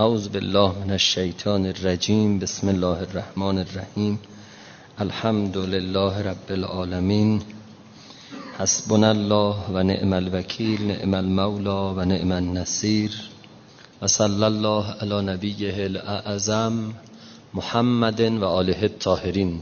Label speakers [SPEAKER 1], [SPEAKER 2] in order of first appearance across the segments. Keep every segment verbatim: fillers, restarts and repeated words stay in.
[SPEAKER 1] اعوذ بالله من الشیطان الرجیم. بسم الله الرحمن الرحیم. الحمد لله رب العالمین. حسبنا الله و نعم الوکیل، نعم المولا و نعم النصیر. و صلی الله علی نبیه الاعظم محمد و آله الطاهرین.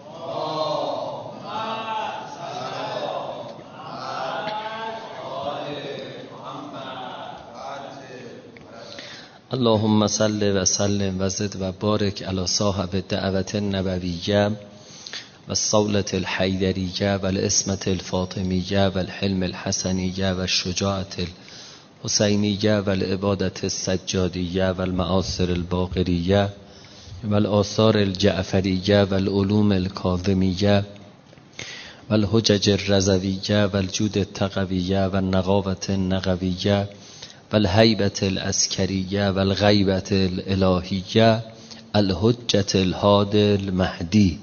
[SPEAKER 1] اللهم صل و سلم و زد و بارک علی صاحب الدعوة النبویه و الصولة الحیدریه و العصمة الفاطمیه و الحلم الحسنیه و الشجاعة الحسینیه و العبادة السجادیه و المآثر الباقریه و الآثار الجعفریه و العلوم الکاظمیه و الحجج الرضویه و الجود التقویه و النقاوة النقویه و الهیبة العسکریه و الغیبة الالهیه الحجة الهادی المهدی.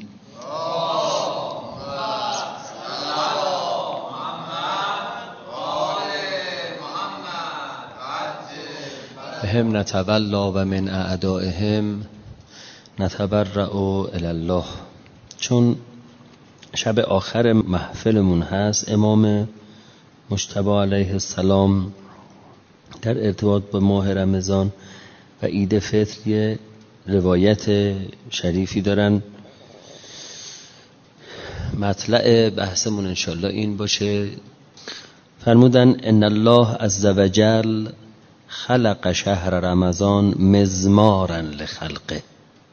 [SPEAKER 1] بهم نتولا و من اعدائهم نتبرأ الی الله. چون شب آخر محفلمون هست، امام مجتبی علیه السلام در ارتباط با ماه رمضان و عید فطر یه روایت شریفی دارن. مطلع بحثمون انشالله این باشه. فرمودن ان الله عز وجل خلق شهر رمضان مزمارا لخلقه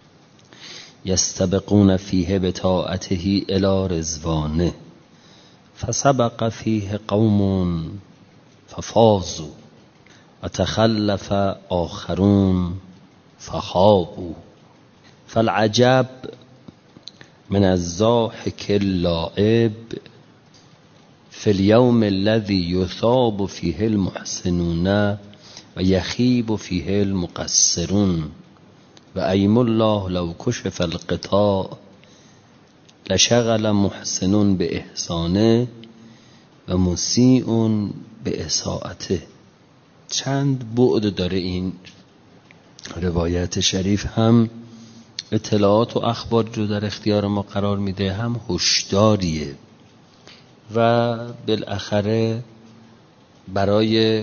[SPEAKER 1] یستبقون فیه بطاعته الی رضوانه فسبق فیه قوم ففازوا و تخلف آخرون فخابوا فالعجب من الضاحک اللاعب فی اليوم الذی یثاب فیه المحسنون و یخیب فیه المقصرون و ایم الله لو کشف الغطاء لشغل محسن به احسانه و مسیء به اساءته. چند بعد داره این روایت شریف، هم اطلاعات و اخبار رو در اختیار ما قرار میده، هم هشداریه و بالاخره برای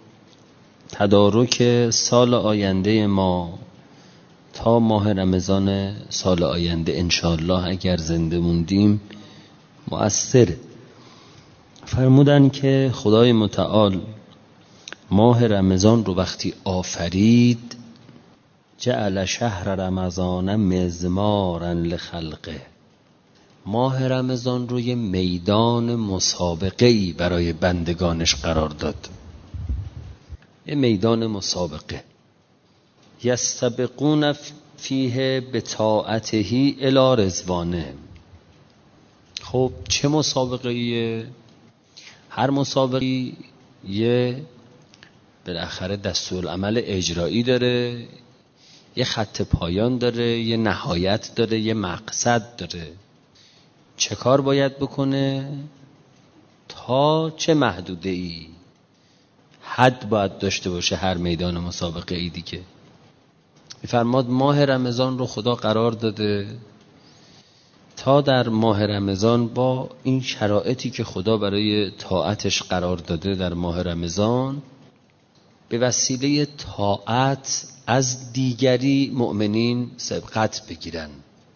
[SPEAKER 1] تدارک سال آینده ما تا ماه رمضان سال آینده انشاءالله اگر زنده موندیم مؤثره. فرمودن که خدای متعال ماه رمضان رو وقتی آفرید، جعل شهر رمضان مزمارا لخلقه، ماه رمضان رو یه میدان مسابقه‌ای برای بندگانش قرار داد. یه میدان مسابقه. یستبقون فیه بطاعته الی رضوانه. خب چه مسابقه‌ایه؟ هر مسابقه‌ای یه بالاخره دستورالعمل اجرایی داره، یه خط پایان داره، یه نهایت داره، یه مقصد داره. چه کار باید بکنه؟ تا چه محدوده ای حد باید داشته باشه هر میدان مسابقه ای دیگه. می‌فرماد ماه رمضان رو خدا قرار داده تا در ماه رمضان با این شرایطی که خدا برای طاعتش قرار داده در ماه رمضان، به وسیله طاعت از دیگری مؤمنین سبقت بگیرن.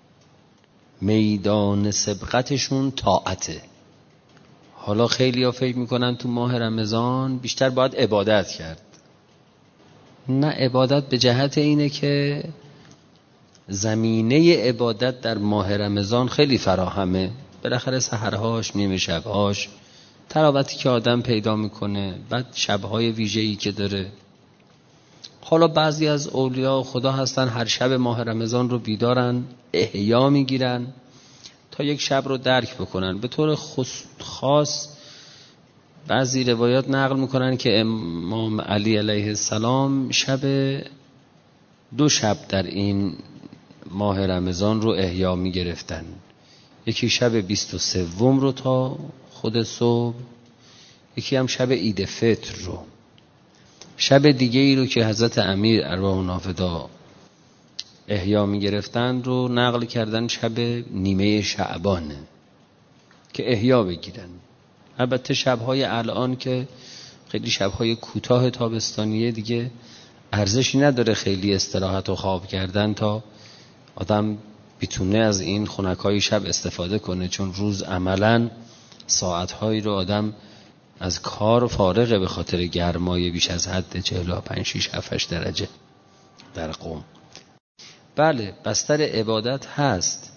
[SPEAKER 1] میدان سبقتشون طاعته. حالا خیلی ها فکر میکنن تو ماه رمضان بیشتر باید عبادت کرد. نه، عبادت به جهت اینه که زمینه عبادت در ماه رمضان خیلی فراهمه. بالاخره سحرهاش، نیمه شبهاش، تراوتی که آدم پیدا میکنه، بعد شبهای ویژه‌ای که داره. حالا بعضی از اولیاء خدا هستن هر شب ماه رمضان رو بیدارن، احیا میگیرن تا یک شب رو درک بکنن. به طور خاص بعضی روایات نقل میکنن که امام علی علیه السلام شب دو شب در این ماه رمضان رو احیا میگرفتن. یکی شب بیست و سوم رو تا خود صبح، یکی هم شب عید فطر رو. شب دیگه ای رو که حضرت امیر ارواحنا فدا احیا می گرفتن رو نقل کردن شب نیمه شعبانه که احیا بگیرن. البته شبهای الان که خیلی شبهای کوتاه تابستانیه دیگه ارزشی نداره خیلی استراحت و خواب کردن تا آدم بتونه از این خنکای شب استفاده کنه، چون روز عملاً ساعتهایی رو آدم از کار فارغه به خاطر گرمای بیش از حد چهل و پنج شش هفت درجه در قم. بله بستر عبادت هست،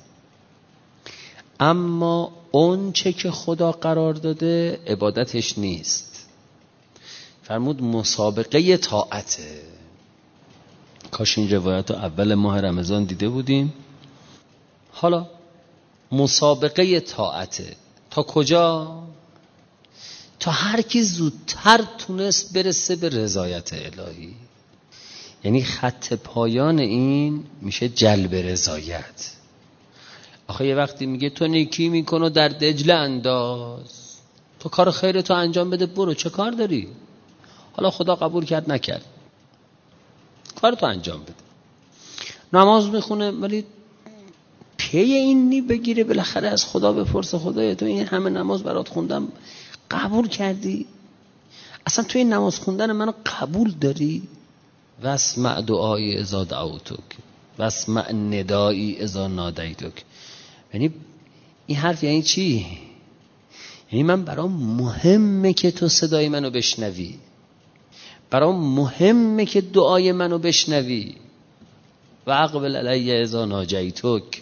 [SPEAKER 1] اما اون چه که خدا قرار داده عبادتش نیست. فرمود مسابقه طاعته. کاش این روایت رو اول ماه رمضان دیده بودیم. حالا مسابقه طاعته تا کجا؟ تا هر کی زودتر تونست برسه به رضایت الهی. یعنی خط پایان این میشه جلب رضایت. آخه یه وقتی میگه تو نیکی میکن و در دجله انداز، تو کار خیرتو انجام بده، برو، چه کار داری؟ حالا خدا قبول کرد نکرد، کارتو انجام بده. نماز میخونه ولی پی این نی بگیره بالاخره از خدا بپرسه خدایا تو این همه نماز برات خوندم قبول کردی؟ اصلا تو این نماز خوندن منو قبول داری؟ واسمع دعایی اذا دعوتک واسمع ندایی اذا نادیتک. یعنی این حرف یعنی چی؟ یعنی من برام مهمه که تو صدای منو بشنوی، برام مهمه که دعای منو بشنوی. و اقبل علی اذا ناجیتک،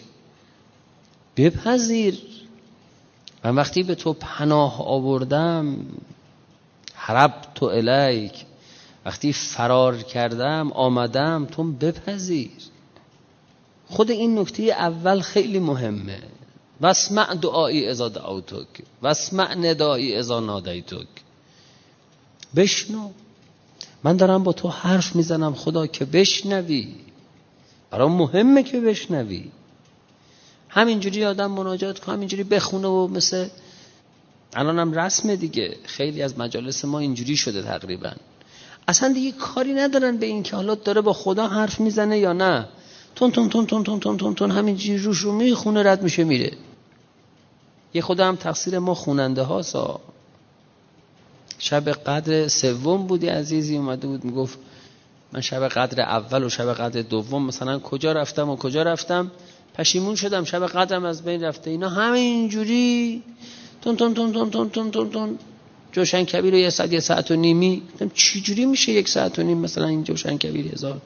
[SPEAKER 1] بپذیر. من وقتی به تو پناه آوردم، هربت الیک، وقتی فرار کردم آمدم، تو بپذیر. خود این نکته اول خیلی مهمه. واسمع دعایی اذا دعوتک واسمع ندایی اذا نادیتک. بشنو، من دارم با تو حرف میزنم خدا که بشنوی، برام مهمه که بشنوی. همینجوری آدم مناجات کنه، همینجوری بخونه و مثل الان هم رسمه دیگه، خیلی از مجالس ما اینجوری شده تقریبا، اصلا دیگه کاری ندارن به این که حالا داره با خدا حرف میزنه یا نه، تون تون تون تون تون تون تون تون همینجوری روش رو میخونه رد میشه میره. یه خدا هم تقصیر ما خوننده هاسا. شب قدر سوم بودی عزیزی اومده بود میگفت من شب قدر اول و شب قدر دوم مثلا کجا رفتم و کجا رفتم، پشیمون شدم، شب قدرم از بین رفته. اینا همینجوری تون تون تون تون تون تون تون تون جوشن کبیر رو یه ساعت یه ساعت و نیمی. چی جوری میشه یک ساعت و نیم مثلا این جوشن کبیر هزار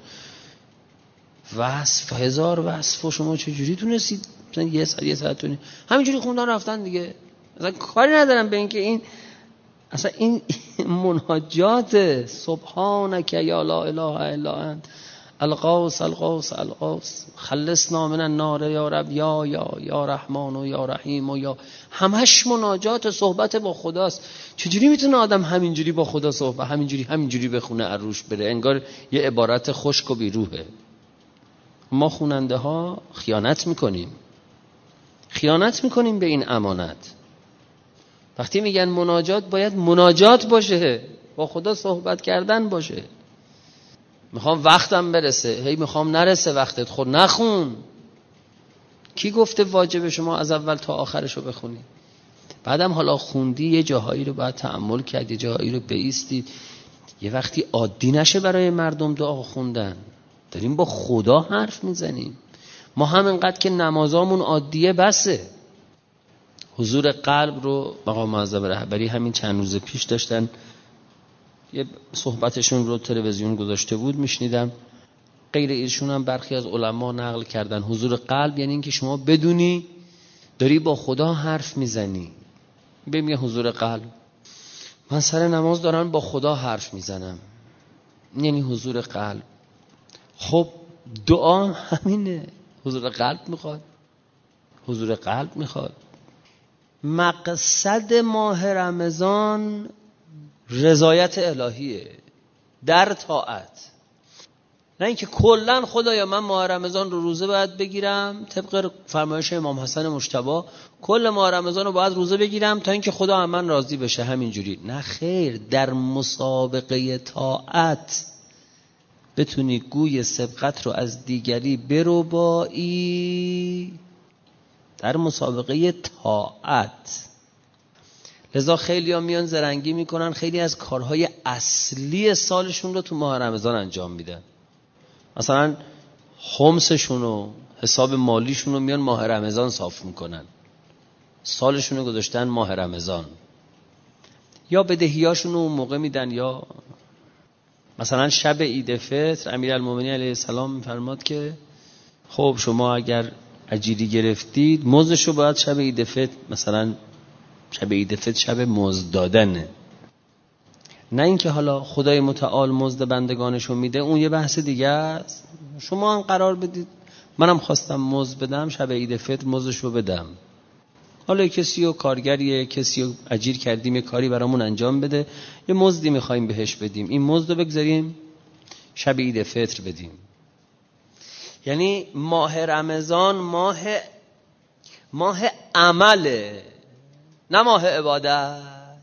[SPEAKER 1] وصف هزار وصف و شما چه جوری تونستید مثلا یه ساعت یه ساعت و نیم همینجوری خوندن رفتن دیگه؟ مثلا کاری ندارم به این که این اصلا این مناجات سبحانک یا لا اله الا انت القاس القاس القاس خلصنا من النار یا رب یا یا یا رحمان و یا رحیم و یا، همش مناجات صحبت با خداست. چجوری میتونه آدم همینجوری با خدا صحبت همینجوری همینجوری بخونه عروش بره؟ انگار یه عبارت خشک و بیروحه. ما خوننده ها خیانت میکنیم، خیانت میکنیم به این امانت. وقتی میگن مناجات باید مناجات باشه، با خدا صحبت کردن باشه. میخوام وقتم برسه، هی میخوام نرسه وقتت، خود نخون. کی گفته واجب شما از اول تا آخرشو بخونی؟ بعدم حالا خوندی یه جاهایی رو باید تأمل کرد، یه جاهایی رو بایستی. یه وقتی عادی نشه برای مردم دعا خوندن. داریم با خدا حرف میزنیم. ما همینقدر که نمازامون عادیه بسه. حضور قلب رو مقام معظم رهبری همین چند روز پیش داشتن یه صحبتشون رو تلویزیون گذاشته بود میشنیدم، غیر ایشون هم برخی از علما نقل کردن. حضور قلب یعنی این که شما بدونی داری با خدا حرف میزنی. ببین حضور قلب، من سر نماز دارم با خدا حرف میزنم، یعنی حضور قلب. خب دعا همینه، حضور قلب میخواد، حضور قلب میخواد. مقصد ماه رمضان رضایت الهیه در طاعت. نه اینکه کلا خدایا من ماه رمضان رو روزه باید بگیرم طبق فرمایش امام حسن مجتبی، کل ماه رمضان رو باید روزه بگیرم تا اینکه خدا از من راضی بشه، همینجوری. نه خیر، در مسابقه طاعت بتونی گوی سبقت رو از دیگری بربایی، در مسابقه طاعت. لذا خیلی ها میان زرنگی میکنن، خیلی از کارهای اصلی سالشون رو تو ماه رمضان انجام میدن. مثلا خمسشون و حساب مالیشون رو میان ماه رمضان صاف میکنن، سالشون رو گذاشتن ماه رمضان. یا بدهیاشون رو اون موقع میدن، یا مثلا شب عید فطر امیرالمومنین علیه السلام میفرماد که خب شما اگر اجیری گرفتید مزدش رو باید شب عید فطر، مثلا شب عید فطر شب مزد دادنه، نه اینکه حالا خدای متعال مزد بندگانشو میده، اون یه بحث دیگه است. شما هم قرار بدید منم خواستم مزد بدم، شب عید فطر مزدشو بدم. حالا کسی رو کارگریه، کسی رو اجیر کردیم یه کاری برامون انجام بده، یه مزدی میخوایم بهش بدیم، این مزد رو بگذاریم شب عید فطر بدیم. یعنی ماه رمضان ماه ماه عمله، نه ماه عبادت.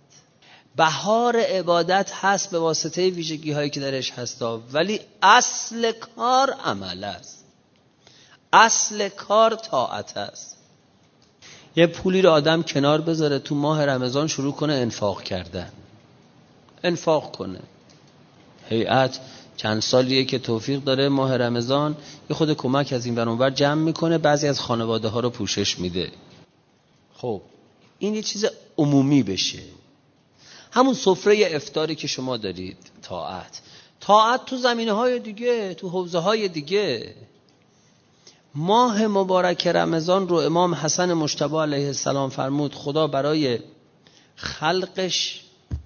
[SPEAKER 1] بهار عبادت هست به واسطه ویژگی هایی که درش هستا، ولی اصل کار عمل است، اصل کار طاعت است. یه پولی رو آدم کنار بذاره تو ماه رمضان شروع کنه انفاق کردن، انفاق کنه. هیئت چند سالیه که توفیق داره ماه رمضان یه خود کمک از این ور اون ور جمع میکنه، بعضی از خانواده ها رو پوشش میده. خب این یه چیز عمومی بشه. همون سفره افطاری که شما دارید طاعت، طاعت تو زمینه های دیگه، تو حوزه های دیگه. ماه مبارک رمضان رو امام حسن مجتبی علیه السلام فرمود خدا برای خلقش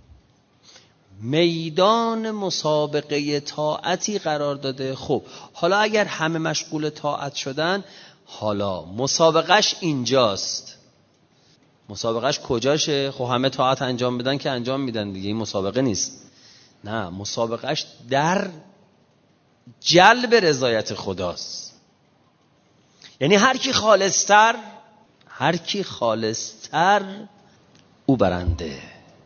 [SPEAKER 1] میدان مسابقه طاعتی قرار داده. خب حالا اگر همه مشغول طاعت شدن، حالا مسابقهش اینجاست. مسابقهش کجاشه؟ خب همه طاعت انجام بدن که انجام میدن دیگه، این مسابقه نیست. نه، مسابقهش در جلب رضایت خداست. یعنی هر کی خالصتر، هر کی خالصتر او برنده.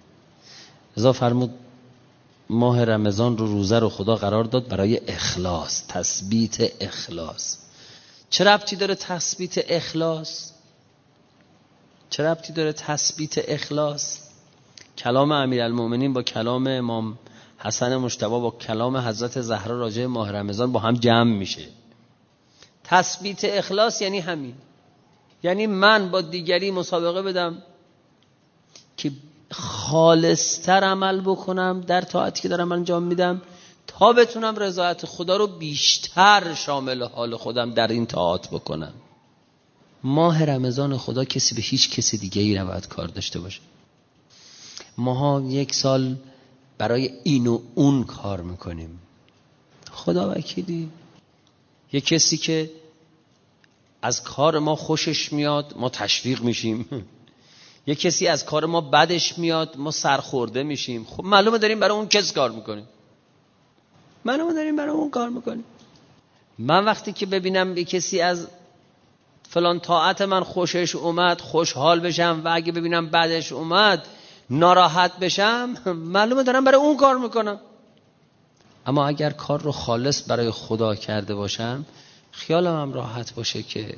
[SPEAKER 1] لذا فرمود ماه رمضان رو روزه رو خدا قرار داد برای اخلاص، تثبیت اخلاص. چه ربطی داره تثبیت اخلاص؟ چه ربطی داره تثبیت اخلاص؟ کلام امیرالمومنین با کلام امام حسن مجتبی با کلام حضرت زهرا راجع ماه رمضان با هم جمع میشه. تثبیت اخلاص یعنی همین، یعنی من با دیگری مسابقه بدم که خالصتر عمل بکنم در طاعتی که دارم انجام میدم تا بتونم رضایت خدا رو بیشتر شامل حال خودم در این طاعت بکنم. ماه رمضان خدا کسی به هیچ کسی دیگه ای نباید کار داشته باشه. ماها یک سال برای این و اون کار میکنیم. خدا وکیلی یه کسی که از کار ما خوشش میاد ما تشویق میشیم، یه کسی از کار ما بدش میاد ما سرخورده میشیم. خب معلومه داریم برای اون کس کار میکنیم، معلومه داریم برای اون کار میکنیم. من وقتی که ببینم یه کسی از فلان طاعت من خوشش اومد خوشحال بشم، و اگه ببینم بعدش اومد ناراحت بشم، معلومه دارم برای اون کار میکنم. اما اگر کار رو خالص برای خدا کرده باشم، خیالم هم راحت باشه که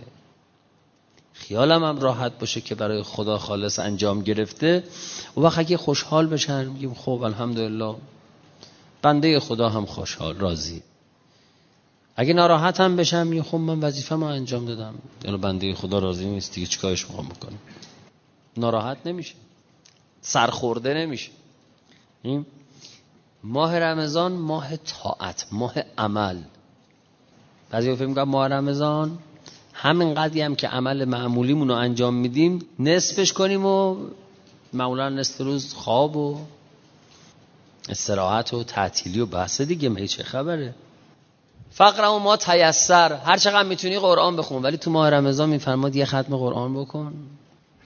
[SPEAKER 1] خیالم هم راحت باشه که برای خدا خالص انجام گرفته. و وقت اگه خوشحال بشن میگیم خب الحمدلله بنده خدا هم خوشحال راضی. اگه ناراحت هم بشم میگیم خب من وظیفه ما انجام دادم، یعنی بنده خدا راضی نیست دیگه چیکارش میخوام بکنم. ناراحت نمیشه، سرخورده نمیشه. این ماه رمضان ماه طاعت، ماه عمل. بعضی فکر می‌کنن ماه رمضان همین قدری هم که عمل معمولیمون رو انجام میدیم نصفش کنیم و معمولا نصف روز خواب و استراحت و تعطیلی و بحث دیگه. می چه خبره؟ فقر و ما تیسر، هر چقدر میتونی قرآن بخون، ولی تو ماه رمضان میفرماد یه ختم قرآن بکن.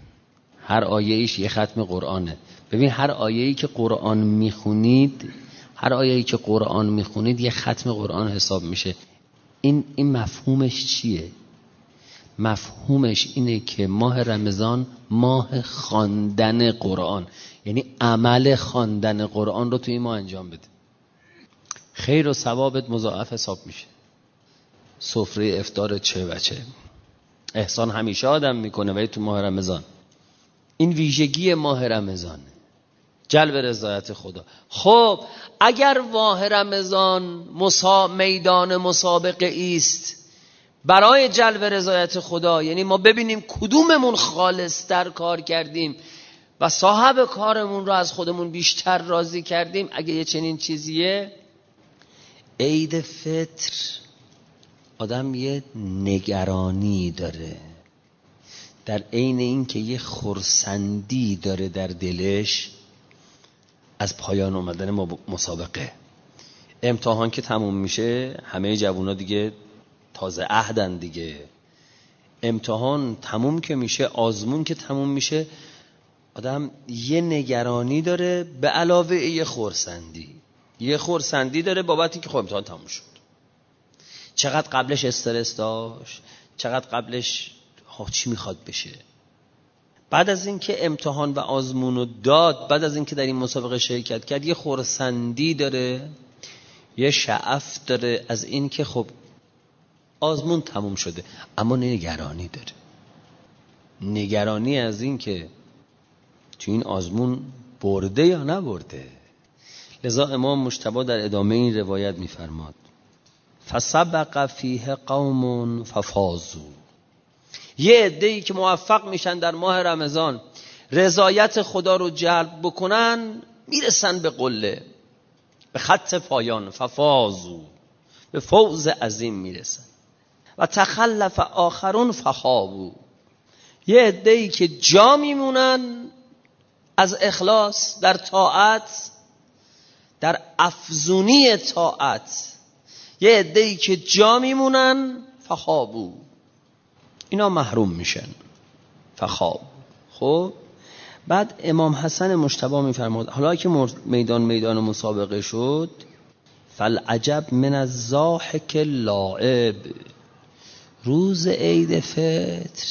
[SPEAKER 1] هر آیه ایش یه ختم قرآنه. ببین هر آیه‌ای که قرآن میخونید هر آیه‌ای که قرآن میخونید یه ختم قرآن حساب میشه. این این مفهومش چیه؟ مفهومش اینه که ماه رمضان ماه خواندن قرآن، یعنی عمل خواندن قرآن رو توی این ماه انجام بده، خیر و ثوابت مضاعف حساب میشه. سفره افطار چه و چه احسان همیشه آدم میکنه، ولی تو ماه رمضان این ویژگی ماه رمضان، جلب رضایت خدا. خب اگر ماه رمضان مسا... میدان مسابقه است برای جلب رضایت خدا، یعنی ما ببینیم کدوممون خالص در کار کردیم و صاحب کارمون رو از خودمون بیشتر راضی کردیم، اگه یه چنین چیزیه، عید فطر آدم یه نگرانی داره، در عین این که یه خرسندی داره در دلش از پایان اومدن مسابقه. امتحان که تموم میشه، همه جوونا دیگه تازه عهدن دیگه، امتحان تموم که میشه، آزمون که تموم میشه، آدم یه نگرانی داره به علاوه یه خرسندی. یه خرسندی داره بابت اینکه خب امتحان تموم شد. چقدر قبلش استرس داشت، چقدر قبلش ها چی میخواد بشه. بعد از اینکه امتحان و آزمون رو داد، بعد از اینکه در این مسابقه شرکت کرد، یه خرسندی داره، یه شعف داره از این که خب آزمون تموم شده، اما نگرانی داره، نگرانی از این که تو این آزمون برده یا نبرده. لذا امام مجتبی در ادامه این روایت میفرماد فسبق فیه قوم ففازوا، یه عده‌ای که موفق میشن در ماه رمضان رضایت خدا رو جلب بکنن، میرسن به قله، به خط پایان، ففازوا، به فوز عظیم میرسن. و تخلف آخرون فخابوا، یه عده‌ای که جا میمونن از اخلاص در طاعت، در افزونی طاعت، یه عده‌ای که جا میمونن فخابوا، اینا محروم میشن. فخاب. خب بعد امام حسن مجتبی میفرماد حالا که میدان میدان مسابقه شد، فالعجب من الضاحک اللاعب، روز عید فطر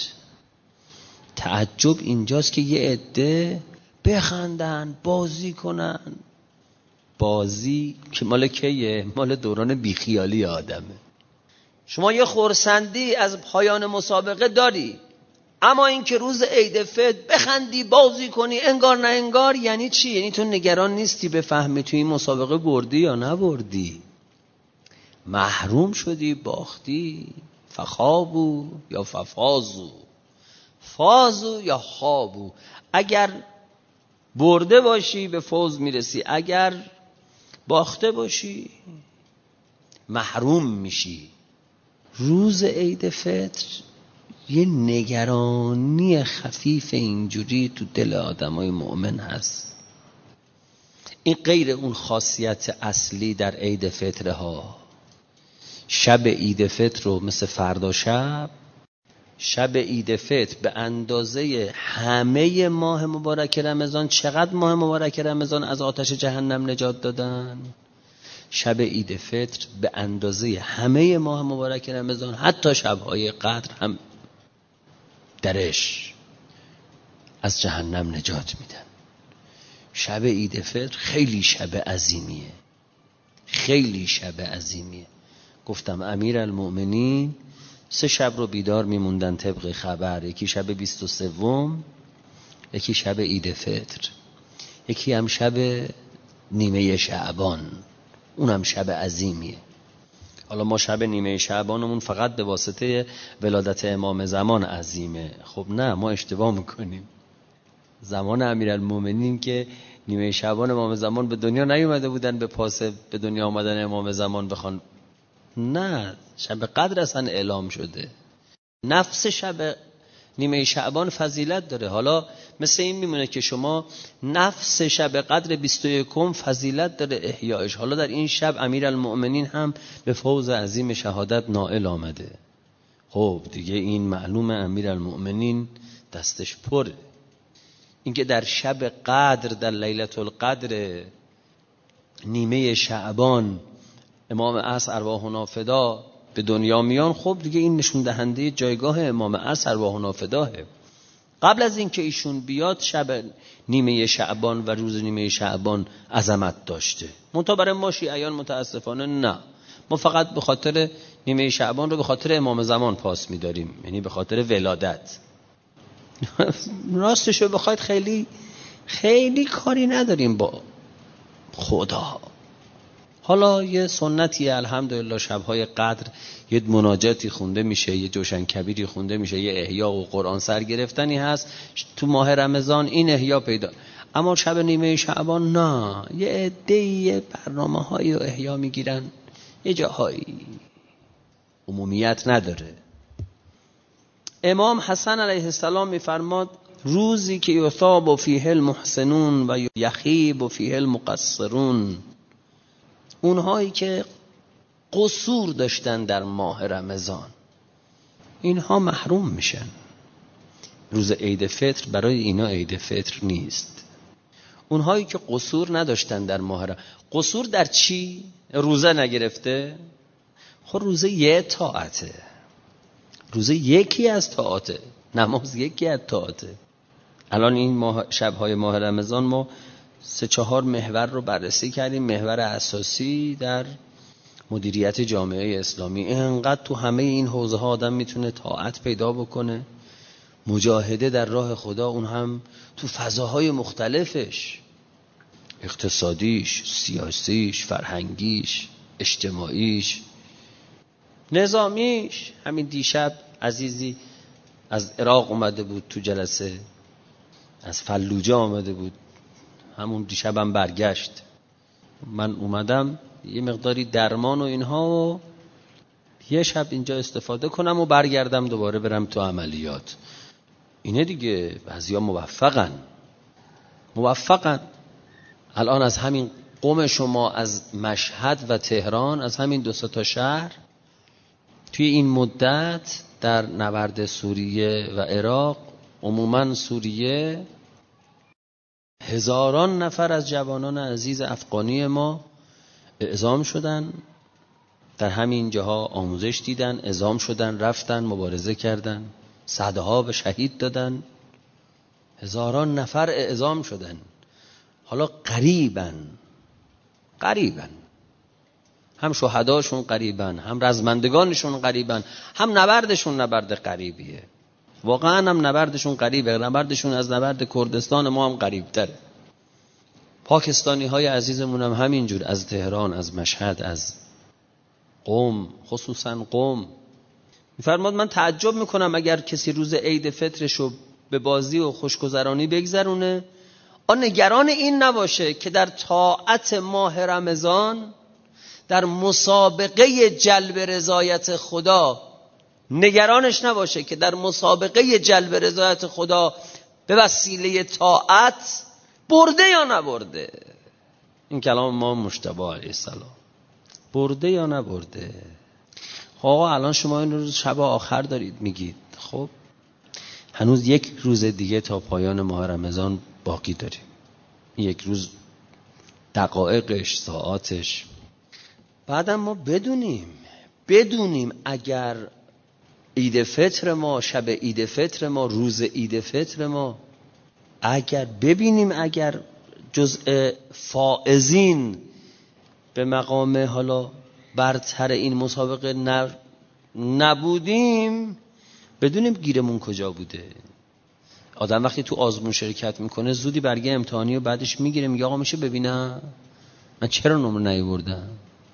[SPEAKER 1] تعجب اینجاست که یه عده بخندن، بازی کنن. بازی که مال کیه؟ مال دوران بیخیالی آدمه. شما یه خرسندی از پایان مسابقه داری، اما این که روز عید فطر بخندی، بازی کنی انگار نه انگار، یعنی چی؟ یعنی تو نگران نیستی بفهمی تو این مسابقه بردی یا نبردی، محروم شدی، باختی. فخابو یا ففازو، فازو یا خابو. اگر برده باشی به فوز میرسی، اگر باخته باشی محروم میشی. روز عید فطر یه نگرانی خفیف اینجوری تو دل آدمای مؤمن هست. این غیر اون خاصیت اصلی در عید فطر ها. شب عید فطر رو مثل فردا شب، شب عید فطر به اندازه همه ماه مبارک رمضان، چقدر ماه مبارک رمضان از آتش جهنم نجات دادن؟ شب عید فطر به اندازه همه ماه مبارک رمضان، حتی شبهای قدر هم درش از جهنم نجات میدن. شب عید فطر خیلی شب عظیمیه، خیلی شب عظیمیه. گفتم امیرالمؤمنین سه شب رو بیدار میموندن طبق خبر، یکی شب بیست و سوم، یکی شب عید فطر، یکی هم شب نیمه شعبان، اونم شب عظیمیه. حالا ما شب نیمه شعبانمون فقط به واسطه ولادت امام زمان عظیمه. خب نه، ما اشتباه میکنیم. زمان امیرالمومنین که نیمه شعبان امام زمان به دنیا نیومده بودن به پاس به دنیا آمدن امام زمان بخوان، نه، شب قدر اصلا اعلام شده. نفس شب نیمه شعبان فضیلت داره. حالا مثل این میمونه که شما نفس شب قدر بیست و یکم فضیلت داره احیایش. حالا در این شب امیرالمؤمنین هم به فوز عظیم شهادت نائل آمده. خب دیگه این معلومه امیرالمؤمنین دستش پره. اینکه در شب قدر، در لیلة القدر نیمه شعبان امام عصر ارواحنا فدا به دنیا میان، خب دیگه این نشون دهنده جایگاه امام عصر ارواحنا فداه. قبل از اینکه ایشون بیاد شب نیمه شعبان و روز نیمه شعبان عظمت داشته. منتها برای ما شیعیان متاسفانه نه، ما فقط به خاطر نیمه شعبان رو به خاطر امام زمان پاس می‌داریم، یعنی به خاطر ولادت. راستش رو بخواید خیلی خیلی کاری نداریم با خدا. حالا یه سنتیه الحمدلله، شب‌های قدر یه مناجاتی خونده میشه، یه جوشن کبیری خونده میشه، یه احیا و قرآن سر گرفتنی هست تو ماه رمضان، این احیا پیدا. اما شب نیمه شعبان نه، یه عده‌ای برنامه‌های و احیا میگیرن یه جاهایی، عمومیت نداره. امام حسن علیه السلام میفرماد روزی که یثاب فیه المحسنون و یخیب فیه المقصرون، اونهایی که قصور داشتن در ماه رمضان اینها محروم میشن. روز عید فطر برای اینا عید فطر نیست. اونهایی که قصور نداشتن در ماه رمضان، قصور در چی؟ روزه نگرفته؟ خب روزه یه طاعته، روزه یکی از طاعته، نماز یکی از طاعته. الان این ماه شب‌های ماه رمضان ما سه چهار محور رو بررسی کردیم. محور اساسی در مدیریت جامعه اسلامی، اینقدر تو همه این حوزه ها آدم میتونه طاعت پیدا بکنه، مجاهده در راه خدا، اون هم تو فضاهای مختلفش، اقتصادیش، سیاسیش، فرهنگیش، اجتماعیش، نظامیش. همین دیشب عزیزی از عراق اومده بود تو جلسه، از فلوجه آمده بود، همون دیشبم برگشت. من اومدم یه مقداری درمان و اینها و یه شب اینجا استفاده کنم و برگردم دوباره برم تو عملیات. اینه دیگه، بعضیا موفقن موفقن الان از همین قم شما، از مشهد و تهران، از همین دو سه تا شهر توی این مدت در نبرد سوریه و عراق، عموما سوریه، هزاران نفر از جوانان عزیز افغانی ما اعزام شدن، در همین جاها آموزش دیدن، اعزام شدن، رفتن مبارزه کردن، صدها به شهید دادن، هزاران نفر اعزام شدن. حالا قریبن قریبن هم شهداشون قریبن، هم رزمندگانشون قریبن، هم نبردشون نبرد قریبیه. واقعا هم نبردشون قریبه، نبردشون از نبرد کردستان ما هم قریبتره. پاکستانی های عزیزمون هم همینجور، از تهران، از مشهد، از قم، خصوصا قم. میفرماد من تعجب میکنم اگر کسی روز عید فطرشو به بازی و خوشگذرانی بگذرونه، آن نگران این نباشه که در طاعت ماه رمضان، در مسابقه جلب رضایت خدا، نگرانش نباشه که در مسابقه جلب رضایت خدا به وسیله طاعت برده یا نبرده. این کلام ما مجتبی علیه السلام، برده یا نبرده. آقا الان شما این روز شب آخر دارید میگید، خب هنوز یک روز دیگه تا پایان ماه رمضان باقی داریم. یک روز دقایقش، ساعاتش. بعدم ما بدونیم بدونیم اگر عید فطر ما، شب عید فطر ما، روز عید فطر ما، اگر ببینیم اگر جزء فائزین به مقام حالا برتر این مسابقه نبودیم، بدونیم گیرمون کجا بوده. آدم وقتی تو آزمون شرکت میکنه زودی برگه امتحانی و بعدش میگیره، میگه آقا میشه ببینم من چرا نمره نیاوردم.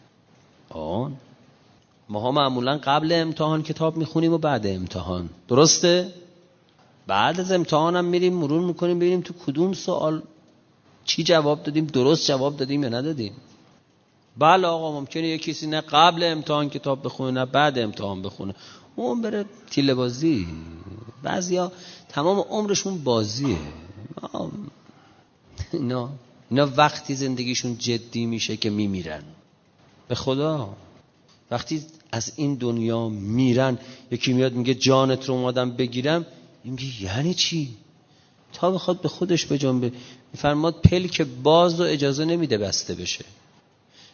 [SPEAKER 1] آن ما معمولا قبل امتحان کتاب میخونیم و بعد امتحان، درسته؟ بعد از امتحان هم میریم مرور میکنیم ببینیم تو کدوم سوال چی جواب دادیم، درست جواب دادیم یا ندادیم. بله آقا ممکنه یک کسی نه قبل امتحان کتاب بخونه نه بعد امتحان بخونه، اون بره تیله بازی. بعضیا تمام عمرشون بازیه. اینا اینا وقتی زندگیشون جدی میشه که میمیرن. به خدا وقتی از این دنیا میرن، یکی میاد میگه جانت رو اومدم بگیرم، میگه یعنی چی؟ تا بخواد به خودش بجنبه. میفرماد پلک باز و اجازه نمیده بسته بشه.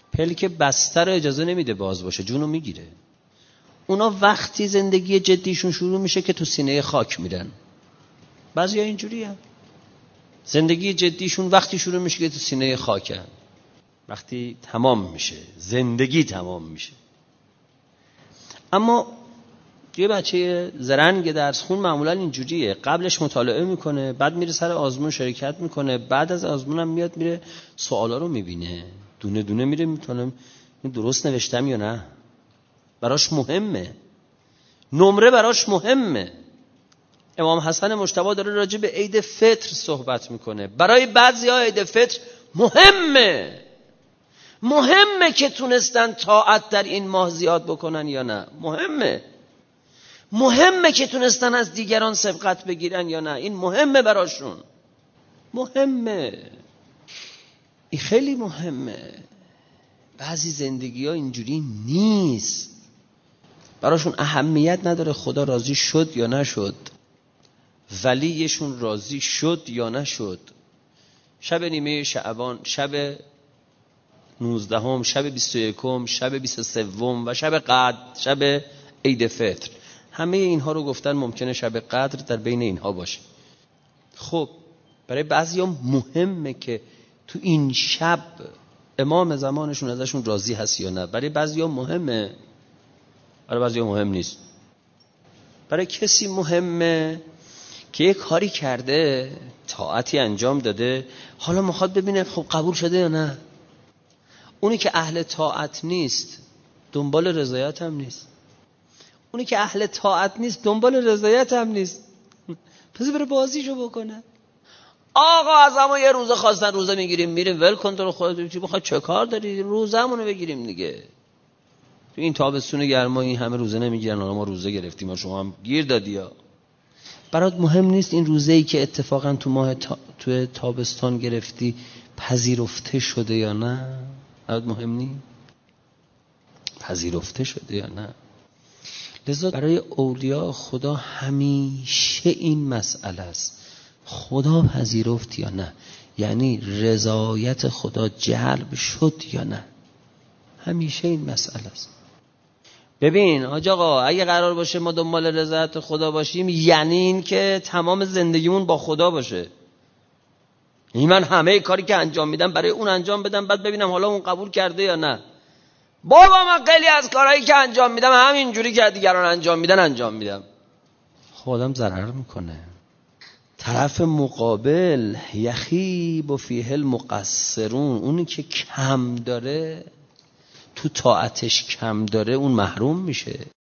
[SPEAKER 1] پلک بستر رو اجازه نمیده باز باشه، جونو میگیره. اونا وقتی زندگی جدیشون شروع میشه که تو سینه خاک میرن. بعضیا اینجوری هم زندگی جدیشون وقتی شروع میشه که تو سینه خاکن، وقتی تمام میشه زندگی تمام میشه. اما یه بچه زرنگ درس خون معمولا اینجوریه، قبلش مطالعه میکنه، بعد میره سر آزمون شرکت میکنه، بعد از آزمونم میاد میره سوالا رو میبینه، دونه دونه میره میتونه درست نوشتم یا نه. براش مهمه، نمره براش مهمه. امام حسن مجتبی داره راجع به عید فطر صحبت میکنه. برای بعضی‌ها عید فطر مهمه، مهمه که تونستن طاعت در این ماه زیاد بکنن یا نه، مهمه. مهمه که تونستن از دیگران سبقت بگیرن یا نه، این مهمه براشون، مهمه، این خیلی مهمه. بعضی زندگی ها اینجوری نیست، براشون اهمیت نداره خدا راضی شد یا نشد، ولیشون راضی شد یا نشد. شب نیمه شعبان، شب نوزدهم، شب بیست و یکم، شب بیست و سوم و شب قدر، شب عید فطر، همه اینها رو گفتن ممکنه شب قدر در بین اینها باشه. خب برای بعضیا مهمه که تو این شب امام زمانشون ازشون راضی هست یا نه. برای بعضیا مهمه، برای بعضیا مهم نیست. برای کسی مهمه که یک کاری کرده، طاعتی انجام داده، حالا میخواد ببینه خب قبول شده یا نه. اونی که اهل طاعت نیست دنبال رضایت هم نیست، اونی که اهل طاعت نیست دنبال رضایت هم نیست. پس بره بازیشو بکنه. آقا از اما یه روزه خواستن روزه میگیریم میریم، ول کن تو رو خودت، چی بخواد چه کار داری، روزمونو بگیریم دیگه. تو این تابستون گرما این همه روزه نمیگیرن، ما روزه گرفتیم، ما شما هم گیر دادی ها. برات مهم نیست این روزه‌ای که اتفاقا تو ماه تا... تو تابستان گرفتی پذیرفته شده یا نه؟ برات مهم نیست پذیرفته شده یا نه؟ لذا برای اولیاء خدا همیشه این مسئله است، خدا پذیرفت یا نه، یعنی رضایت خدا جلب شد یا نه. همیشه این مسئله است. ببین حاج آقا، اگه قرار باشه ما دنبال رضایت خدا باشیم، یعنی این که تمام زندگیمون با خدا باشه. یعنی من همه کاری که انجام میدم برای اون انجام بدم، بعد ببینم حالا اون قبول کرده یا نه. بابا من خیلی از کارهایی که انجام میدم همینجوری که دیگران انجام میدن انجام میدم. خودم ضرر میکنه. طرف مقابل یخیب و فیه المقصرون، اونی که کم داره تو طاعتش کم داره اون محروم میشه.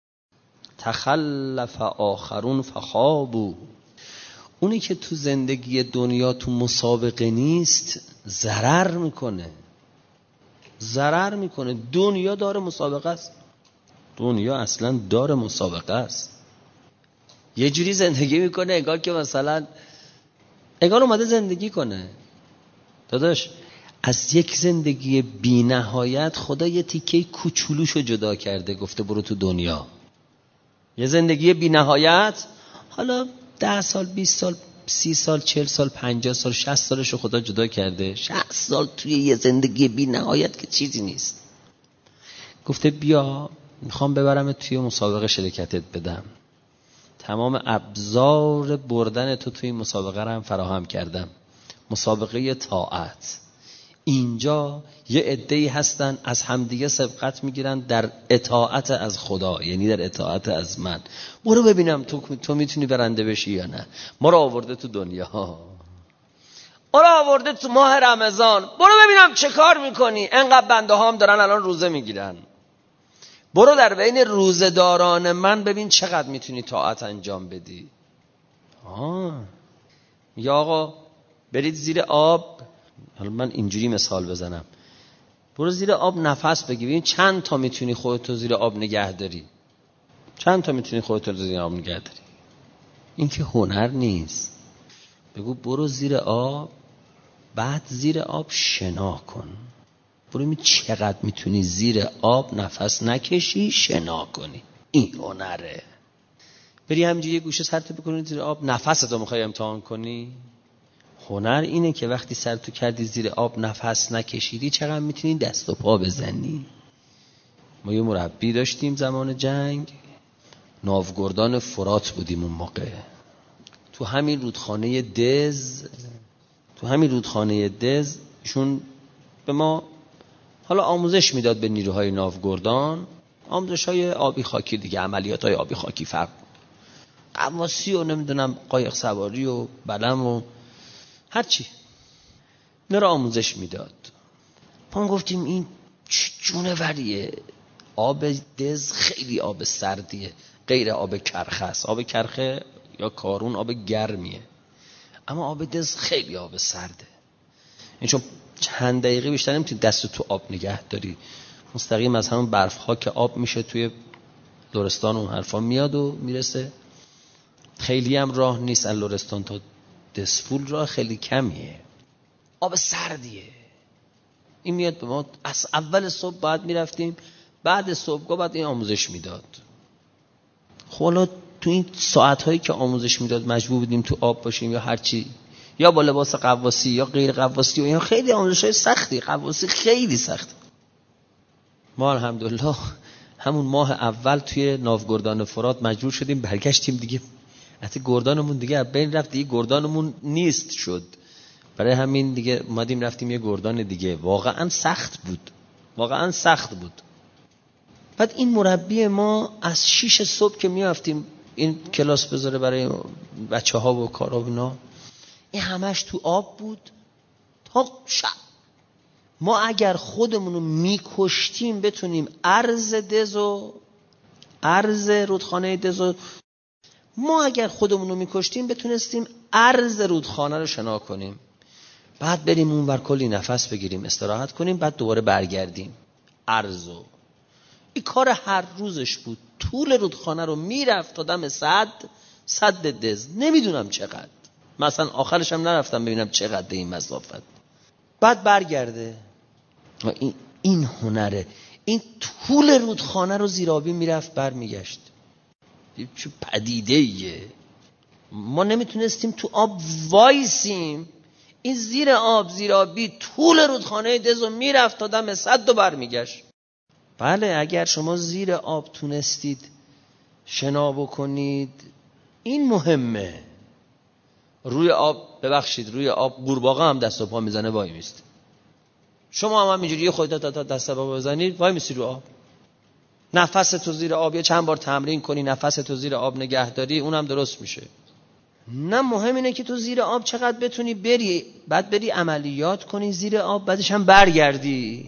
[SPEAKER 1] تخلف آخرون فخابوا، اونی که تو زندگی دنیا تو مسابقه نیست ضرر میکنه، ضرر میکنه. دنیا دار مسابقه است، دنیا اصلا دار مسابقه است. یه جوری زندگی میکنه انگار که مثلا انگار اومده زندگی کنه. داداش از یک زندگی بی نهایت خدا یه تیکه کوچولوشو جدا کرده، گفته برو تو دنیا. یه زندگی بی نهایت، حالا ده سال، بیست سال، سی سال، چهل سال، پنجاه سال، شصت سالشو خدا جدا کرده. شصت سال توی یه زندگی بی نهایت که چیزی نیست. گفته بیا میخوام ببرم توی مسابقه شرکتت بدم، تمام ابزار بردن تو توی مسابقه رو هم فراهم کردم، مسابقه طاعت. اینجا یه عده‌ای هستن از همدیگه سبقت میگیرن در اطاعت از خدا، یعنی در اطاعت از من. برو ببینم تو تو میتونی برنده بشی یا نه. ما رو آورده تو دنیا، ما رو آورده تو ماه رمضان، برو ببینم چه کار میکنی. انقدر بنده هام دارن الان روزه میگیرن، برو در بین روزه‌داران من ببین چقدر میتونی طاعت انجام بدی. آه یا آقا برید زیر آب، حالا من اینجوری مثال بزنم، برو زیر آب نفس بگیر، ببین چند تا میتونی خودتو زیر آب نگه داری، چند تا میتونی خودتو زیر آب نگه داری. این که هنر نیست. بگو برو زیر آب، بعد زیر آب شنا کن، برو ببین چقدر میتونی زیر آب نفس نکشی شنا کنی. این هنره. بری همینجوری یه گوشه سرت بکنی زیر آب، نفستو میخوای امتحان کنی. هنر اینه که وقتی سرتو کردی زیر آب نفس نکشیدی چقدر میتونی دست و پا بزنی. ما یه مربی داشتیم زمان جنگ، ناوگردان فرات بودیم اون موقع. تو همین رودخانه دز تو همین رودخانه دز ایشون به ما حالا آموزش میداد به نیروهای ناوگردان، آموزش های آبی خاکی دیگه، عملیات های آبی خاکی، فرق قواسی و نمیدونم قایق سواری و بلم و هرچی اینا رو آموزش میداد. ما گفتیم این چه جونوریه، آب دز خیلی آب سردیه، غیر آب کرخه است. آب کرخه یا کارون آب گرمیه، اما آب دز خیلی آب سرده. این چون چند دقیقه بیشتر نمیتونی دست تو آب نگه داری، مستقیم از همون برف ها که آب میشه توی لرستان اون حرفا میاد و میرسه. خیلی هم راه نیست از لرستان تا دسفول، راه خیلی کمیه، آب سردیه. این میاد به ما از اول صبح باید میرفتیم، بعد صبحگاه بعد این آموزش میداد. خب حالا تو این ساعتهایی که آموزش میداد مجبور بودیم تو آب باشیم یا هرچی، یا با لباس قواسی یا غیر قواسی، و اینا خیلی آموزش‌های سختی، قواسی خیلی سخت. ما الحمدلله همون ماه اول توی ناوگردان فرات مجبور شدیم برگشتیم دیگه، حتی گردانمون دیگه بین رفت، دیگه گردانمون نیست شد، برای همین دیگه اومدیم رفتیم یه گردان دیگه. واقعا سخت بود، واقعا سخت بود. بعد این مربی ما از شیش صبح که میافتیم این کلاس بذاره برای بچه ها و کارا و اینا، این همش تو آب بود تا شب. ما اگر خودمونو میکشتیم بتونیم عرض دزو عرض رودخانه دزو ما اگر خودمونو میکشتیم بتونستیم عرض رودخانه رو شنا کنیم، بعد بریم اونور کلی نفس بگیریم، استراحت کنیم، بعد دوباره برگردیم عرضو. این کار هر روزش بود. طول رودخانه رو میرفت تا دم صد صد دز، نمیدونم چقدر، مثلا آخرش هم نرفتم ببینم چقدر این مسافت، بعد برگرده. این این هنره، این طول رودخانه رو زیرابی میرفت برمیگشت. چه پدیده ایه. ما نمیتونستیم تو آب وایسیم، این زیر آب زیرابی طول رودخانه دزو میرفت تا دم صد و برمیگشت. بله اگر شما زیر آب تونستید شنا بکنید این مهمه. روی آب ببخشید روی آب قورباغه هم دست و پا میزنه وای میست. شما هم همینجوری خودت تا تا دست و پا بزنید وای میسی رو آب. نفس تو زیر آب یه چند بار تمرین کنی، نفس تو زیر آب نگهداری، اونم درست میشه. نه مهم اینه که تو زیر آب چقدر بتونی بری، بعد بری عملیات کنی زیر آب، بعدش هم برگردی.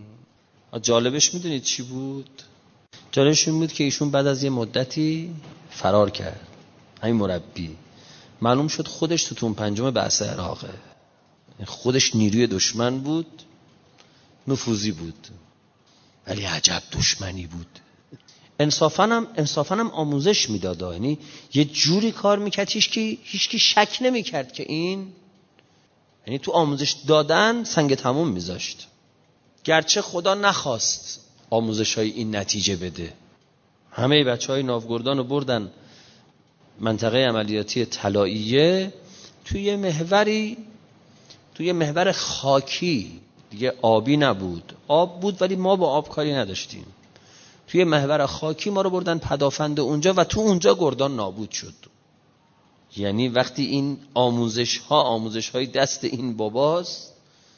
[SPEAKER 1] جالبش میدونید چی بود؟ جالبش این بود که ایشون بعد از یه مدتی فرار کرد. همین مربی معلوم شد خودش تو تون پنجم بعث عراقه، خودش نیروی دشمن بود، نفوذی بود، ولی عجب دشمنی بود. انصافاً هم انصافاً هم آموزش میداد، یعنی یه جوری کار میکرد که هیچ کی شک نمیکرد که این، یعنی تو آموزش دادن سنگ تموم میذاشت. گرچه خدا نخواست آموزش های این نتیجه بده. همه بچه های ناوگردان رو بردن منطقه عملیاتی طلائیه، توی محوری توی محور خاکی، دیگه آبی نبود، آب بود ولی ما با آب کاری نداشتیم. توی محور خاکی ما رو بردن پدافند اونجا و تو اونجا گردان نابود شد. یعنی وقتی این آموزش ها آموزش های دست این باباست،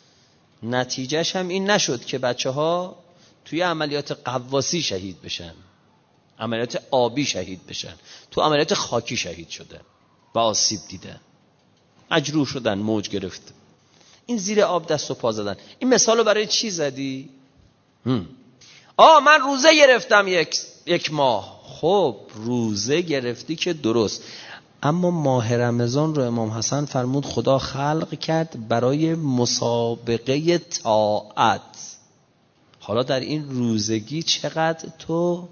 [SPEAKER 1] نتیجهش هم این نشد که بچه ها توی عملیات قواسی شهید بشن، عملیات آبی شهید بشن، تو عملیات خاکی شهید شدن و آسیب دیدن، مجروح شدن، موج گرفت. این زیر آب دست و پا زدن. این مثالو برای چی زدی؟ هم. آه من روزه گرفتم یک یک ماه. خب روزه گرفتی که درست، اما ماه رمضان رو امام حسن فرمود خدا خلق کرد برای مسابقه طاعت. حالا در این روزگی چقدر تو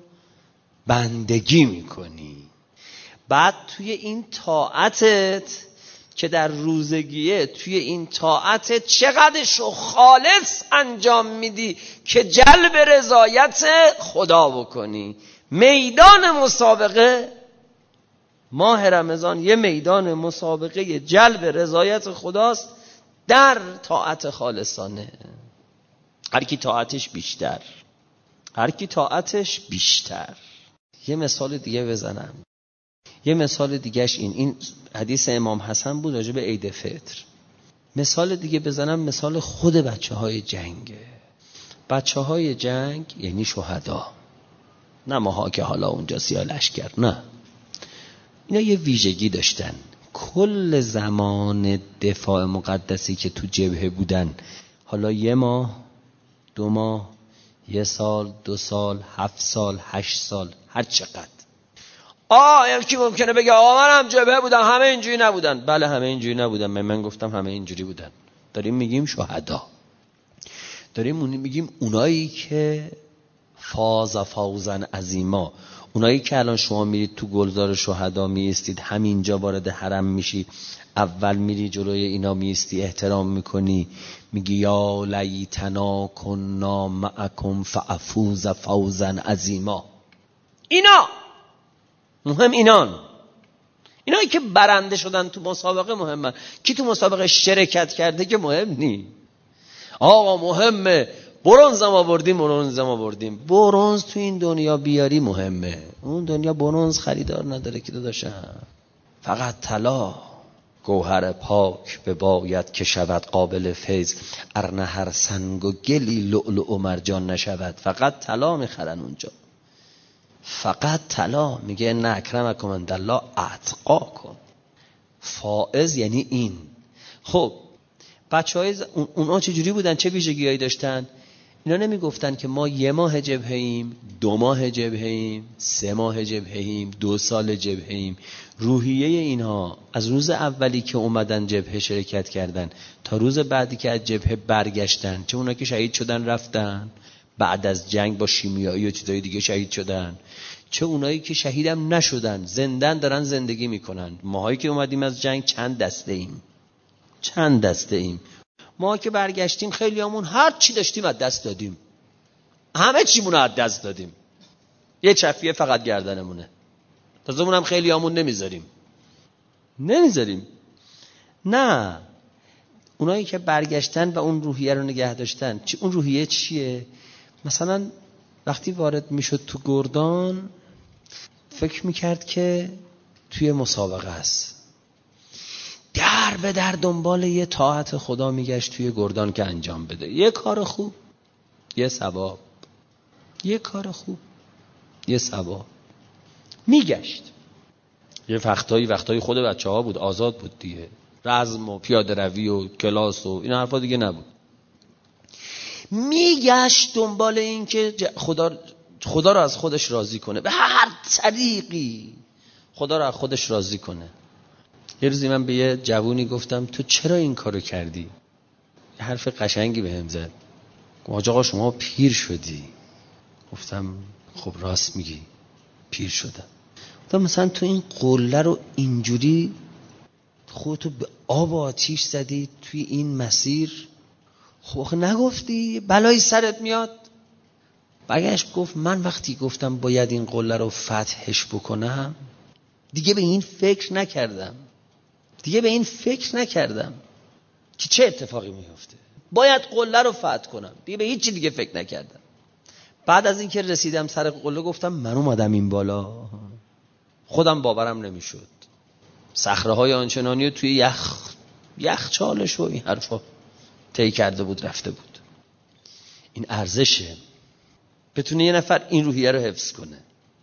[SPEAKER 1] بندگی میکنی، بعد توی این طاعتت که در روزگیه، توی این طاعتت چقدرشو خالص انجام میدی که جلب رضایت خدا بکنی. میدان مسابقه ماه رمضان یه میدان مسابقه جلب رضایت خداست در طاعت خالصانه. هر کی طاعتش بیشتر، هر کی طاعتش بیشتر. یه مثال دیگه بزنم. یه مثال دیگهش این این حدیث امام حسن بود راجع به عید فطر. مثال دیگه بزنم، مثال خود بچه های جنگه. بچه های جنگ یعنی شهدا، نه ماها که حالا اونجا سیاه لشکر، نه. اینا یه ویژگی داشتن. کل زمان دفاع مقدسی که تو جبهه بودن، حالا یه ماه، دو ماه، یه سال، دو سال، هفت سال، هشت سال، هر چقدر. آه یکی ممکنه بگه آه من هم جبهه بودم همه اینجوری نبودن. بله همه اینجوری نبودن. من, من گفتم همه اینجوری بودن. داریم میگیم شهدا، داریم میگیم اونایی که فاز فوزن عظیما، اونایی که الان شما میرید تو گلزار شهدا میستید، همینجا وارد حرم میشی، اول میری جلوی اینا میستی، احترام میکنی، میگی یا لیتنا کنا معکم فافوز فوزا عظیما. اینا مهم، اینان اینایی که برنده شدن تو مسابقه مهمه. کی تو مسابقه شرکت کرده که مهم نی. آقا مهمه برنز ما بردیم، برنز ما بردیم. برنز تو این دنیا بیاری مهمه، اون دنیا برنز خریدار نداره که داداشم. فقط طلا گوهر پاک به باید که شود قابل فیض، ارنه هر سنگ و گلی لؤلؤ و مرجان نشود. فقط طلا میخرن اونجا، فقط طلا. میگه نه اکرمکم عندالله اتقاکم. فائز یعنی این. خب بچه های ز... اونا چجوری بودن؟ چه ویژگی‌هایی داشتن؟ اینا نمیگفتن که ما یه ماه جبهه‌ایم، دو ماه جبهه‌ایم، سه ماه جبهه‌ایم، دو سال جبهه‌ایم. روحیه اینها از روز اولی که اومدن جبهه شرکت کردن تا روز بعدی که از جبهه برگشتن، چه اونا که شهید شدن رفتن بعد از جنگ با شیمیایی و چیزای دیگه شهید شدن، چه اونایی که شهیدم نشدن زندن دارن زندگی میکنن. ماهایی که اومدیم از جنگ چند دسته ایم، چند دسته ایم. ما که برگشتیم خیلی همون هر چی داشتیم از دست دادیم، همه چیمون از دست دادیم، یه چفیه فقط گردنمونه. تازمون هم خیلی همون نمیذاریم نمیذاریم نه. اونایی که برگشتن و اون روحیه رو نگه داشتن. چی اون روحیه چیه؟ مثلا وقتی وارد میشد تو گردان فکر میکرد که توی مسابقه است، در به در دنبال یه طاعت خدا میگشت توی گردان که انجام بده. یه کار خوب، یه ثواب، یه کار خوب، یه ثواب میگشت. یه وقتایی وقتایی خود بچه ها بود، آزاد بود دیگه، رزم و پیاده روی و کلاس و این حرفا دیگه نبود. میگشت دنبال این که خدا خدا رو از خودش راضی کنه، به هر طریقی خدا رو از خودش راضی کنه. یه روزی من به یه جوونی گفتم تو چرا این کارو کردی؟ یه حرف قشنگی بهم زد. گفت آقا شما پیر شدی. گفتم خب راست میگی، پیر شدم. گفتم مثلا تو این قله رو اینجوری خودتو به آب و آتیش زدی توی این مسیر، خب نگفتی بلایی سرت میاد؟ برگشت گفت من وقتی گفتم باید این قله رو فتحش بکنم دیگه به این فکر نکردم، دیگه به این فکر نکردم که چه اتفاقی میفته. باید قله رو فتح کنم، دیگه به هیچ چی دیگه فکر نکردم. بعد از اینکه رسیدم سر قله گفتم من اومدم این بالا، خودم باورم نمیشد. صخره‌های آنچنانی توی یخ یخچالش و این حرفا طی کرده بود رفته بود. این ارزشه بتونه یه نفر این روحیه رو حفظ کنه.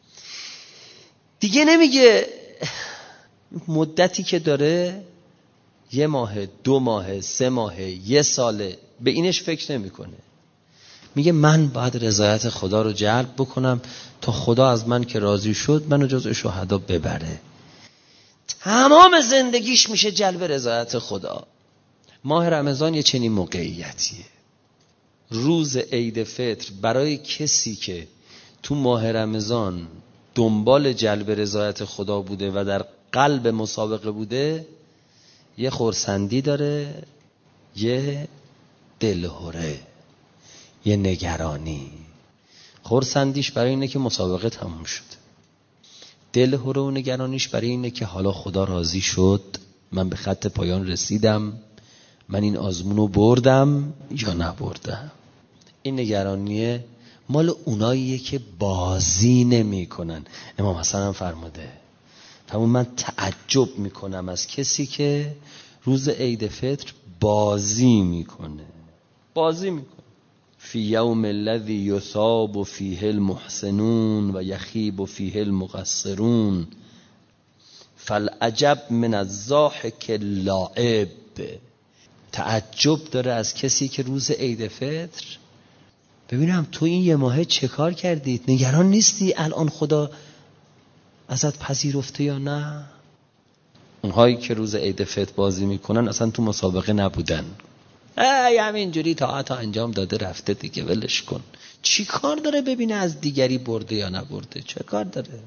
[SPEAKER 1] دیگه نمیگه مدتی که داره یه ماه، دو ماه، سه ماه، یه ساله، به اینش فکر نمیکنه. میگه من باید رضایت خدا رو جلب بکنم تا خدا از من که راضی شد منو جزء شهدا ببره. تمام زندگیش میشه جلب رضایت خدا. ماه رمضان یه چنین موقعیتیه. روز عید فطر برای کسی که تو ماه رمضان دنبال جلب رضایت خدا بوده و در قلب مسابقه بوده، یه خرسندی داره، یه دلهره، یه نگرانی. خرسندیش برای اینه که مسابقه تموم شد. دل هره و نگرانیش برای اینه که حالا خدا راضی شد، من به خط پایان رسیدم، من این آزمونو بردم یا نبردم. این نگرانیه مال اوناییه که بازی نمی کنن. امام حسن هم فرموده، فرمود من تعجب میکنم از کسی که روز عید فطر بازی میکنه. بازی میکنه. فی یوم الذی یثاب فیه المحسنون و یخیب فیه المقصرون فالعجب من الضاحک اللاعب. تعجب داره از کسی که روز عید فطر، ببینم تو این یه ماه چه کار کردید؟ نگران نیستی الان خدا ازت پذیرفته یا نه؟ اونهایی که روز عید فطر بازی میکنن اصلا تو مسابقه نبودن، ای همینجوری طاعت انجام داده رفته دیگه، ولش کن. چی کار داره ببینه از دیگری برده یا نبرده؟ چه کار داره؟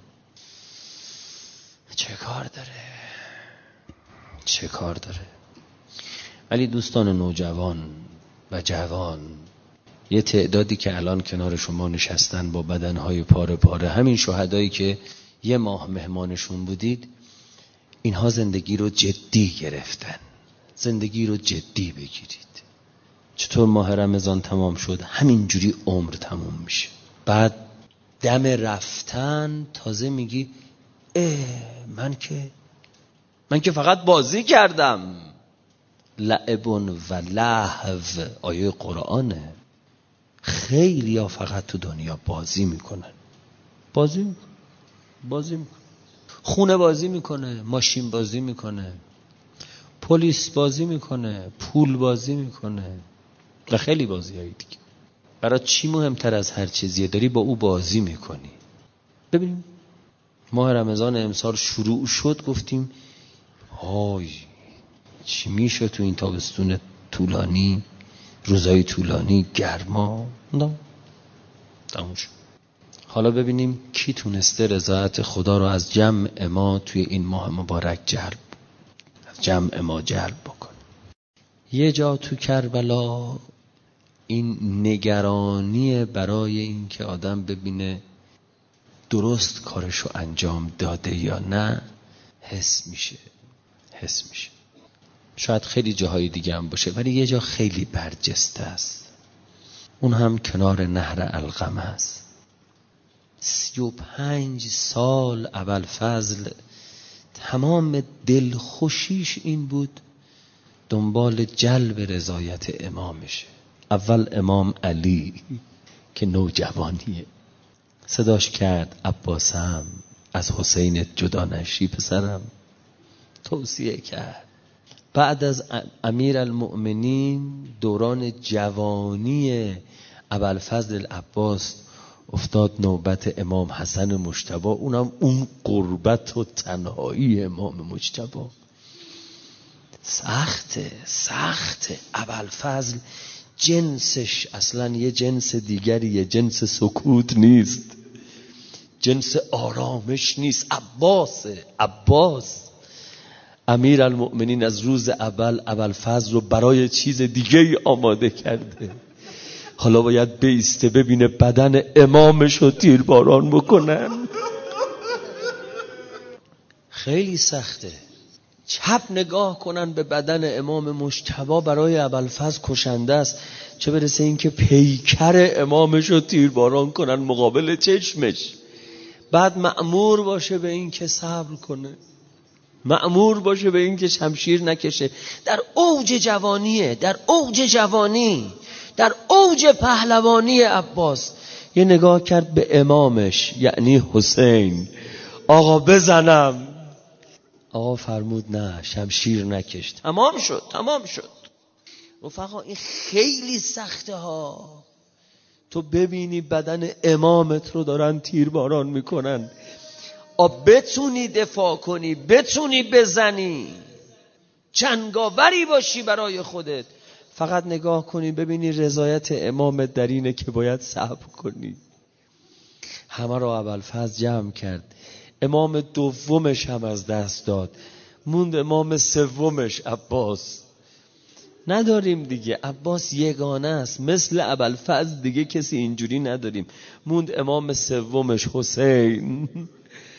[SPEAKER 1] چه کار داره؟ چه کار داره؟ ولی دوستان نوجوان و جوان، یه تعدادی که الان کنار شما نشستن با بدنهای پاره پاره، همین شهدایی که یه ماه مهمانشون بودید، اینها زندگی رو جدی گرفتن. زندگی رو جدی بگیرید. چطور ماه رمضان تمام شد؟ همینجوری عمر تمام میشه. بعد دم رفتن تازه میگی اه من که من که فقط بازی کردم. لعب و لهو آیه قرآنه. خیلی ها فقط تو دنیا بازی میکنن. بازی میکنن. بازی میکنن. خونه بازی میکنه، ماشین بازی میکنه، پلیس بازی میکنه، پول بازی میکنه و خیلی بازی هایی دیگه. برای چی مهمتر از هر چیزیه؟ داری با او بازی میکنی. ببینیم ماه رمضان امسال شروع شد، گفتیم آی چی میشه تو این تابستون طولانی، روزای طولانی، گرما. نه تموم شد. حالا ببینیم کی تونسته رضایت خدا رو از جمع ما توی این ماه مبارک جلب، از جمع ما جلب بکن. یه جا تو کربلا این نگرانی برای این که آدم ببینه درست کارشو انجام داده یا نه حس میشه. حس میشه. شاید خیلی جاهای دیگه هم باشه، ولی یه جا خیلی برجسته است. اون هم کنار نهر القم است. سی و پنج سال ابوالفضل تمام دلخوشیش این بود دنبال جلب رضایت امامشه. اول امام علی که نوجوانیه، صداش کرد عباسم از حسینت جدا نشی پسرم، توصیه کرد. بعد از امیر المؤمنین دوران جوانی ابوالفضل العباس افتاد نوبت امام حسن مجتبی، اونم اون قربت و تنهایی امام مجتبی. سخته سخته. ابوالفضل جنسش اصلا یه جنس دیگریه، جنس سکوت نیست، جنس آرامش نیست. عباس عباس امیر المؤمنین از روز اول ابوالفضل رو برای چیز دیگه ای آماده کرده. حالا باید بیسته ببینه بدن امامش رو تیرباران بکنن. خیلی سخته. چپ نگاه کنن به بدن امام مجتبی برای ابوالفضل کشنده است، چه برسه این که پیکر امامش رو تیرباران کنن مقابل چشمش. بعد مأمور باشه به این که صبر کنه، مأمور باشه به این که شمشیر نکشه. در اوج جوانیه، در اوج جوانی، در اوج پهلوانی عباس یه نگاه کرد به امامش یعنی حسین، آقا بزنم. آقا فرمود نه شمشیر نکش. تمام شد تمام شد. رفقا این خیلی سخته ها. تو ببینی بدن امامت رو دارن تیرباران میکنن، آب بتونی دفاع کنی، بتونی بزنی، جنگاوری باشی برای خودت، فقط نگاه کنی ببینی رضایت امامت در اینه که باید صبر کنی. همه رو ابوالفضل جمع کرد. امام دومش هم از دست داد، موند امام سومش عباس. نداریم دیگه، عباس یگانه است، مثل ابوالفضل دیگه کسی اینجوری نداریم. موند امام سومش حسین.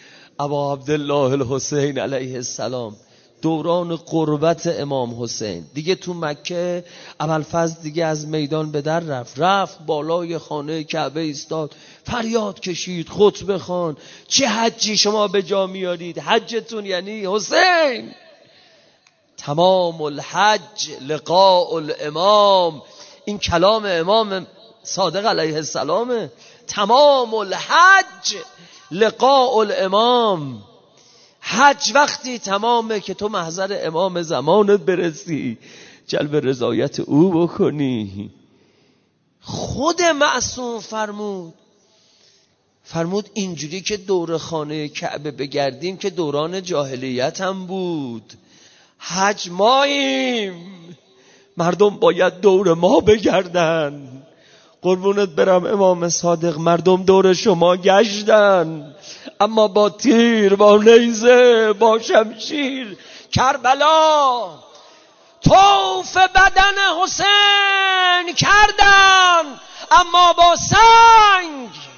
[SPEAKER 2] ابا عبدالله الحسین علیه السلام، دوران قربت امام حسین. دیگه تو مکه ابوالفضل دیگه از میدان به در رفت، رفت بالای خانه کعبه ایستاد، فریاد کشید خطبه خوان: چه حجی شما به جا میارید؟ حجتون یعنی حسین. تمام الحج لقاء الامام، این کلام امام صادق علیه السلامه. تمام الحج لقاء الامام. حج وقتی تمامه که تو محضر امام زمانت برسی، جلب رضایت او بکنی. خود معصوم فرمود فرمود اینجوری که دور خانه کعبه بگردیم که دوران جاهلیت هم بود. حج ماییم، مردم باید دور ما بگردن. قربونت برم امام صادق، مردم دور شما گشتن، اما با تیر، با نیزه، با شمشیر. کربلا طوف بدن حسین کردن، اما با سنگ